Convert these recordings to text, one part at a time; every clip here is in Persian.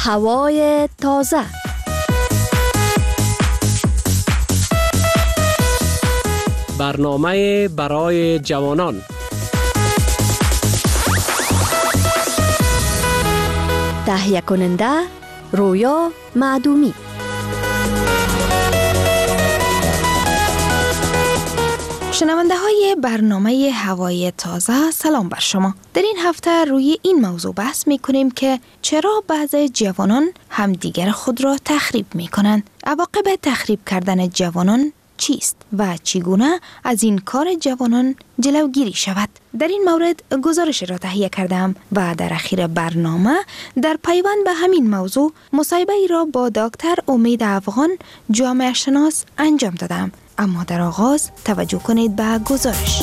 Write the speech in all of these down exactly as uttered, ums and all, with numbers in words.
هوای تازه. برنامه برای جوانان. تهیه کننده رویا معدومی. شنونده های برنامه هوای تازه، سلام بر شما. در این هفته روی این موضوع بحث می کنیم که چرا بعضی جوانان همدیگر خود را تخریب می کنند. عواقب تخریب کردن جوانان چیست و چگونه از این کار جوانان جلوگیری شود؟ در این مورد گزارش را تهیه کردم و در اخیر برنامه در پیوند به همین موضوع مصاحبه ای را با دکتر امید افغان جامعه شناس انجام دادم. اما در آغاز توجه کنید به گزارش.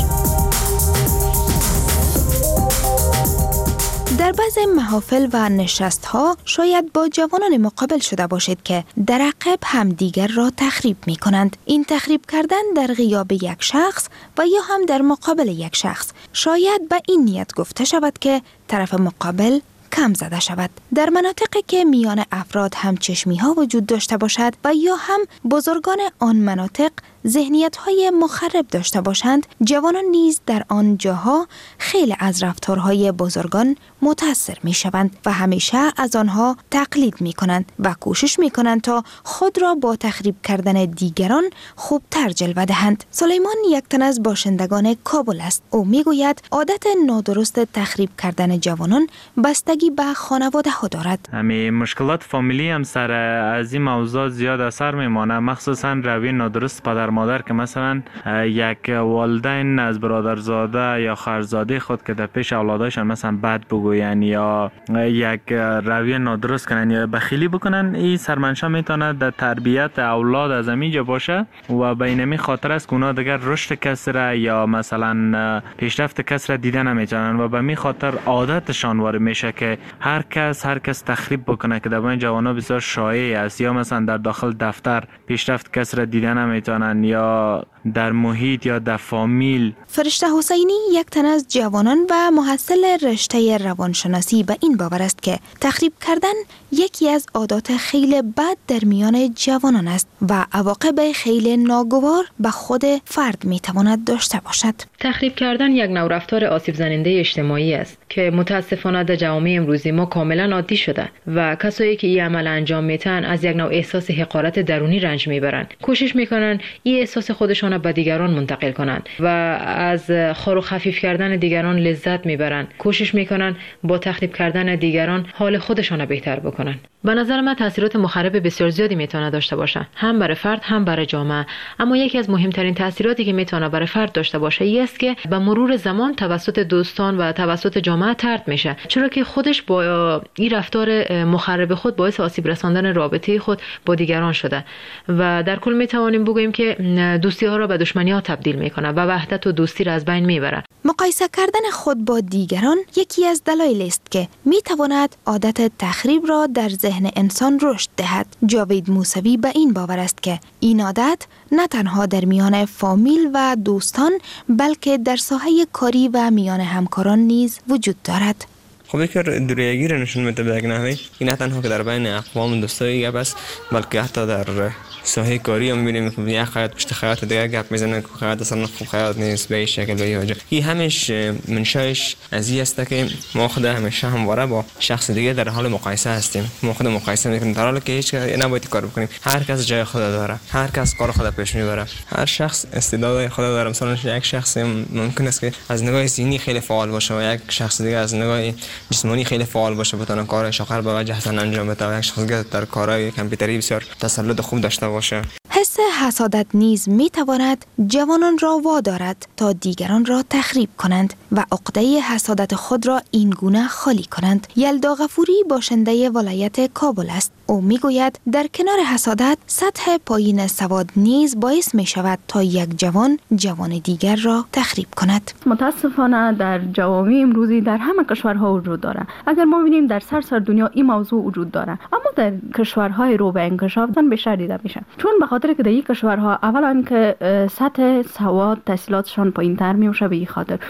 در بعض محافل و نشست‌ها شاید با جوانان مقابل شده باشید که در عقب همدیگر را تخریب می کنند. این تخریب کردن در غیاب یک شخص و یا هم در مقابل یک شخص شاید به این نیت گفته شود که طرف مقابل کم زده شود. در مناطقی که میان افراد همچشمی ها وجود داشته باشد و یا هم بزرگان آن مناطق ذهنیت های مخرب داشته باشند، جوانان نیز در آن جاها خیلی از رفتارهای بزرگان متاثر می شوند و همیشه از آنها تقلید می کنند و کوشش می کنند تا خود را با تخریب کردن دیگران خوبتر جلوه دهند. سلیمان یک تن از باشندگان کابل است. او می گوید عادت نادرست تخریب کردن جوانان بستگی به خانواده ها دارد. همین مشکلات فامیلی هم سر از این موضوع زیاد اثر می مانه، مخصوصا روی نادرست پدر مادر که مثلا یک والدین از برادرزاده یا خواهرزاده خود که در پیش اولادشان مثلا بد بگوین یا یک رویه نادرست کنن یا بخیلی بکنن، این سرمنشأ میتونه در تربیت اولاد از اینجا باشه و به این خاطر است که اونا دیگر رشد کس را یا مثلا پیشرفت کس را دیده نمیتونن و به می خاطر عادتشان وارد میشه که هر کس هر کس تخریب بکنه که در بین جوانا بسیار شایع است. یا مثلا در داخل دفتر پیشرفت کس را دیده نمیتونن یا در محیط یا در فامیل. فرشته حسینی یک تن از جوانان و محصل رشته روانشناسی به این باور است که تخریب کردن یکی از عادات خیلی بد در میان جوانان است و عواقب خیلی ناگوار به خود فرد میتواند داشته باشد. تخریب کردن یک نوع رفتار آسیب زننده اجتماعی است که متاسفانه در جامعه امروزی ما کاملا عادی شده و کسایی که این عمل انجام میتن از یک نوع احساس حقارت درونی رنج میبرند. کوشش میکنن این احساس خودشان به دیگران منتقل کنند و از خار و خفیف کردن دیگران لذت میبرند. کوشش میکنن با تخریب کردن دیگران حال خودشان بهتر بکنن. به نظر من تاثیرات مخرب بسیار زیادی میتونه داشته باشه، هم برای فرد هم برای جامعه. اما یکی از مهمترین تاثیراتی که میتونه برای فرد داشته باشه این است که به مرور زمان توسط دوستان و توسط جامعه طرد میشه، چرا که خودش با این رفتار مخرب خود باعث آسیب رساندن رابطه خود با دیگران شده و در کل میتوانیم بگوییم که دوستی ها را به دشمنی ها تبدیل میکنه و وحدت و دوستی را از بین میبره. مقایسه کردن خود با دیگران یکی از دلایل است که میتواند عادت تخریب را در ذهن انسان رشد دهد. جاوید موسوی به این باور است که این عادت نه تنها در میان فامیل و دوستان بلکه در ساحه کاری و میان همکاران نیز وجود دارد. خب یک دوریگی را نشون میده به یک نحوی، این نه تنها که در بین اقوام دوستایی گپ است بلکه حتی در ساحه کاری هم می‌بینیم که یک خیاط پشت خیاط دیگه گپ میزنه که خیاط اصلا خوب خیاط نیست به این شکل به این وجه. این همش منشأش از این است که ما خود همیشه همواره با شخص دیگه در حال مقایسه هستیم. ما خود مقایسه می‌کنیم در حالی که هیچ نباید کار بکنیم. هر کس جای خود داره، هر کس کار خود پیش میبره، هر شخص استعداد خود داره. مثلا یک شخص ممکن است که از نگاه ذهنی خیلی فعال باشه و یک شخص دیگه از نگاه جسمانی خیلی فعال باشه، بتونه کارش آخر به وجه حسن انجام بده و یک شخص دیگه در کارهای کامپیوتری بسیار تسلط خوب داشته باشه. حس حسادت نیز می تواند جوانان را وادارد تا دیگران را تخریب کنند و عقده حسادت خود را این گونه خالی کنند. یلدا غفوری باشنده ولایت کابل است. او می گوید در کنار حسادت سطح پایین سواد نیز باعث می شود تا یک جوان جوان دیگر را تخریب کند. متاسفانه در جوامع امروزی در همه کشورها وجود دارد. اگر ما ببینیم در سراسر دنیا این موضوع وجود دارد، اما در کشورهای رو به انکشاف بیشتر دیده میشه، چون به خاطر که در این کشورها اولا که سطح سواد تحصیلاتشان پایین‌تر میشه به این خاطر، دوم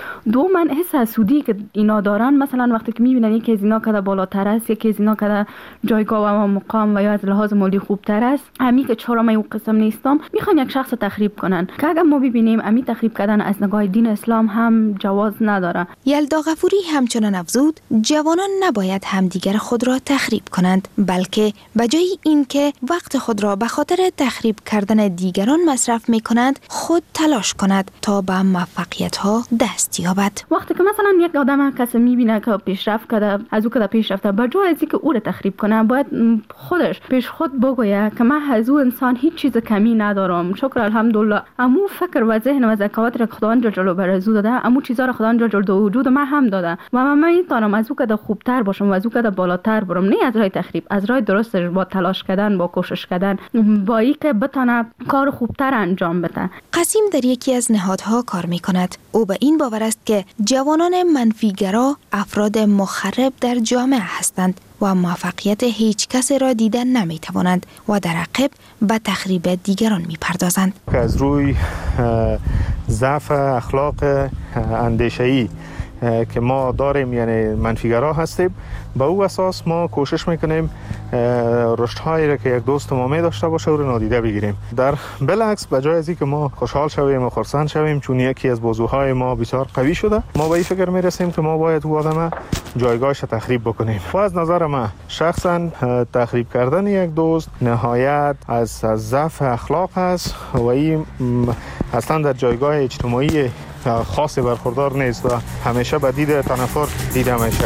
عموما حس حسودی که اینا دارن، مثلا وقتی که میبینن یکی از اینا کده بالاتر است، یکی از اینا کده جایگاه و مقام و یا از لحاظ مالی خوبتر است، امی که چرا من اون قسم نیستم، میخوان یک شخص تخریب کنن که اگر ما ببینیم امی تخریب کردن از نگاه دین اسلام هم جواز نداره. یلدا غفوری همچنان افزود جوانان نباید همدیگر خود را تخریب کنند، بلکه بجای اینکه وقت خود را به خاطر تخریب کردن دیگران مصرف میکنند، خود تلاش کند تا به موفقیت ها دست یابد. وقتی که مثلا یک آدم کسی میبینه که پیشرفت کرده، از او که پیشرفته، بجای از اینکه او را تخریب کنه، باید خودش پیش خود بگوید که من از او انسان هیچ چیز کمی ندارم، شکر الحمدلله، امو فکر و ذهن و ذکاوت را خداوند جل جلاله برازو داده، امو چیزا را خداوند جل جلاله وجود من هم داده و من میتونم از او که خوبتر باشم و از او که بالاتر برم، نه از راه تخریب، از راه درستش، با تلاش کردن، با کوشش کردن، با اینکه بتونه کار خوبتر انجام بده. قاسم در یکی از نهادها کار میکند. او به این باور است که جوانان منفیگرا افراد مخرب در جامعه هستند و موفقیت هیچ کسی را دیدن نمیتوانند و در عقب به تخریب دیگران میپردازند. از روی ضعف اخلاق اندیشه‌ای که ما داریم، یعنی منفیگرا هستیم، با او اساس ما کوشش میکنیم رشدهایی را که یک دوست ما می داشته باشه او را نادیده بگیریم. در بالعکس بجای از اینکه ما خوشحال شویم و خرسند شویم چون یکی از بازوهای ما بسیار قوی شده، ما به این فکر میرسیم که ما باید او آدم جایگاهش تخریب بکنیم. و از نظر من شخصا تخریب کردن یک دوست نهایت از ضعف اخلاق است و این اصلا در جایگاه اجتماعی خاصی برخوردار نیست و همیشه به دید تنفر دیده میشه.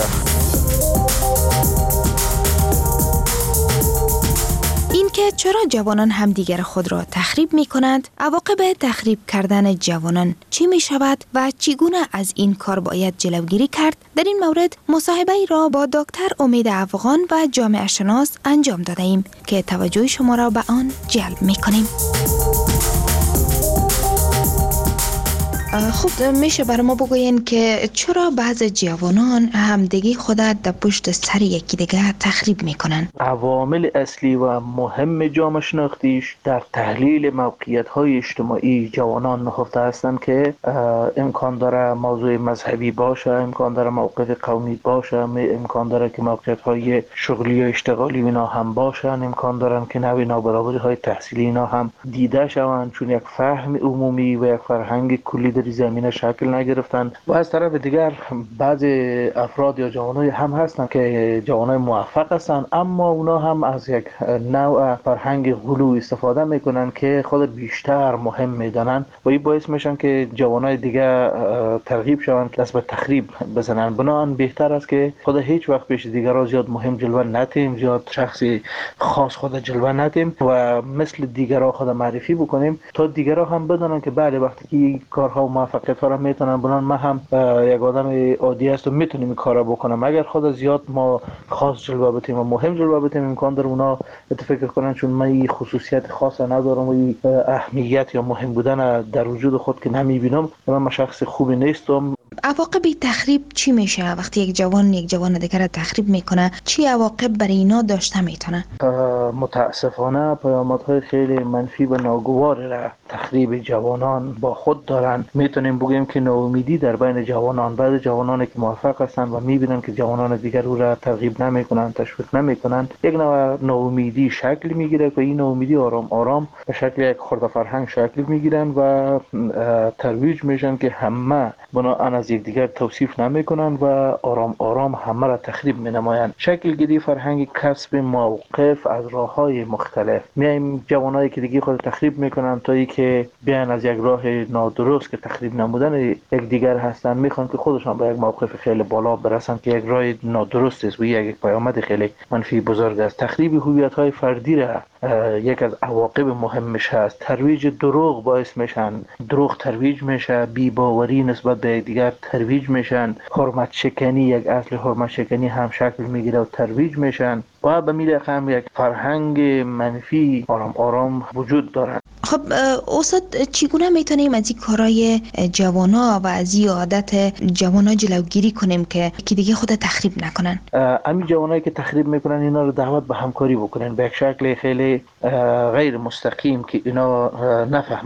اینکه چرا جوانان همدیگر خود را تخریب می کنند، عواقب تخریب کردن جوانان چی می شود و چگونه از این کار باید جلوگیری کرد، در این مورد مصاحبه ای را با دکتر امید افغان و جامعه شناس انجام داده ایم که توجه شما را به آن جلب می کنیم. خب میشه برای ما بگوین که چرا بعض جوانان همدیگه خود در پشت سر یکی دیگه تخریب میکنن؟ عوامل اصلی و مهم جامعه شناختیش در تحلیل موقعیت‌های اجتماعی جوانان نهفته هستند که امکان داره موضوع مذهبی باشه، امکان داره موقف قومی باشه، امکان داره که موقعیت‌های شغلی و اشتغالی اینا هم باشن، امکان دارن که نوع نابرابری‌های تحصیلی اینا هم دیده شوند چون یک فهم عمومی و یک فرهنگ کلی در زمینه شکل نگرفتن. و از طرف دیگر بعض افراد یا جوانای هم هستن که جوانای موفق هستن اما اونا هم از یک نوع فرهنگ غلو استفاده میکنن که خود بیشتر مهم میدانن و این باعث میشن که جوانای دیگه ترغیب شون که دست به تخریب بزنن. بنابراین بهتر است که خود هیچ وقت پیش دیگران زیاد مهم جلوه ندیم، زیاد شخصی خاص خود جلوه ندیم و مثل دیگران خود معرفی بکنیم تا دیگران هم بدونن که بله وقتی که کارها و موفقیت ها را میتونن بنان من هم یک آدم عادی هست و میتونم این کار را بکنم. اگر خود زیاد ما خاص جلوه بدیم و مهم جلوه بدیم امکان داره اونا فکر کنن چون من این خصوصیت خاص ندارم و این اهمیت یا مهم بودن در وجود خود که نمیبینم من شخص خوبی نیستم. عواقب تخریب چی میشه وقتی یک جوان یک جوان دیگر تخریب میکنه؟ چی عواقب برای اینا داشته میتونه؟ متاسفانه پیامدهای خیلی منفی و ناگوار را تخریب جوانان با خود دارن. میتونیم بگیم که ناامیدی در بین جوانان، بعضی جوانانی که موفق هستن و میبینن که جوانان دیگر او را ترغیب نمیکنن، تشویق نمیکنن، یک نوع ناامیدی شکل میگیره که این ناامیدی آرام آرام به شکل یک خرد فرهنگ شکل میگیرن و ترویج میشن که همه بناهن از یک دیگر توصیف نمیکنن و آرام آرام همه را تخریب مینمایند. شکل گیری فرهنگ کسب موقف از راههای مختلف. میایم جوانایی که دیگه خود تخریب میکنن تا ای که بیان از یک راه نادرست که تخریب نمودن یک دیگر هستن میخوان که خودشان به یک موقف خیلی بالا برسن که یک راه نادرست است و یک پیامد خیلی منفی بزرگ است. تخریب هویت های فردی را یک از عواقب مهمش هست. ترویج دروغ باعث میشن، دروغ ترویج میشه، بی باوری نسبت به دیگر ترویج میشن، حرمت شکنی یک اصل حرمت شکنی هم شکل میگیره و ترویج میشن و به میل هم یک فرهنگ منفی آرام آرام وجود دارن. خب استاد چگونه میتونیم از این کارهای جوانا و از این عادت جوانا جلوگیری کنیم که کی دیگه خود تخریب نکنن؟ همین جوانایی که تخریب میکنن اینا رو دعوت به همکاری بکنن به یک شکل خیلی غیر مستقیم که اینا نفهمن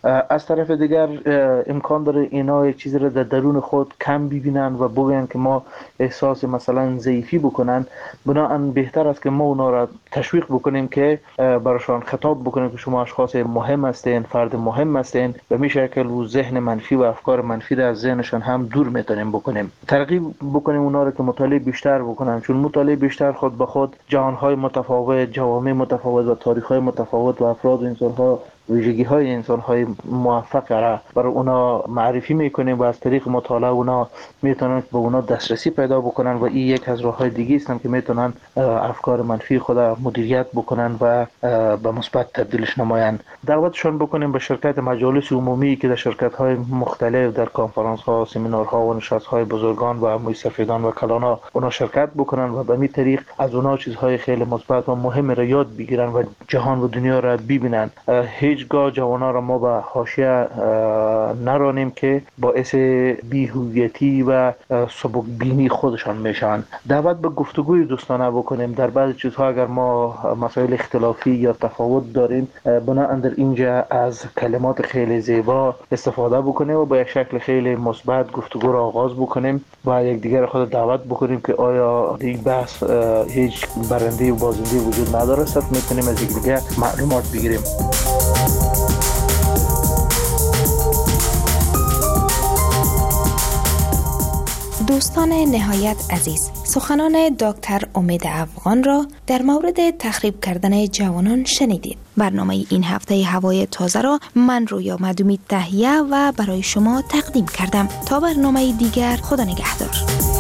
از طرف دیگر امکان داره اینا یک چیزی رو در درون خود کم ببینن و بگن که ما احساس مثلا ضعیفی بکنن. بنابراین بهتر است که ما اونا را تشویق بکنیم که براشان خطاب بکنیم که شما اشخاص مهم هستین، فرد مهم هستین و می شکل و ذهن منفی و افکار منفی را از ذهنشان هم دور میتونیم بکنیم. ترغیب بکنیم اونا را که مطالعه بیشتر بکنن، چون مطالعه بیشتر خود به خود جهانهای متفاوت، جوامع متفاوت و تاریخ‌های متفاوت و افراد و انسان‌ها ویژگی های انسان های موفق را برای اونا معرفی میکنیم و از طریق مطالعه اونا میتونن به اونا دسترسی پیدا بکنن و این یک از راه های دیگه است که میتونن افکار منفی خود مدیریت بکنن و به مثبت تبدیلش نمایند. دعوتشون بکنیم به شرکت مجالس عمومی که در شرکت های مختلف در کنفرانس ها، سمینارها و نشست های بزرگان و موسیقیدان و کلانا اونا شرکت بکنن و به این طریق از اونا چیزهای خیلی مثبت و مهم را یاد بگیرن و جهان و دنیا را ببینن. هیچگاه جوانا را ما به حاشیه نرانیم که باعث بی‌هویتی و سبک بینی خودشان میشن. دعوت به گفتگوی دوستانه بکنیم. در بعضی چیزها اگر ما مسائل اختلافی یا تفاوت داریم، بنابراین در اینجا از کلمات خیلی زیبا استفاده بکنیم و با یک شکل خیلی مثبت گفتگو را آغاز بکنیم و یک دیگر خود دعوت بکنیم که آیا این بحث هیچ برنده و بازنده وجود نداره است، میتونیم از یک دیگر معلومات بگیریم. دوستان نهایت عزیز، سخنان دکتر امید افغان را در مورد تخریب کردن جوانان شنیدید. برنامه این هفته هوای تازه را من رویا مدومی تهیه و برای شما تقدیم کردم. تا برنامه دیگر، خدا نگهدار.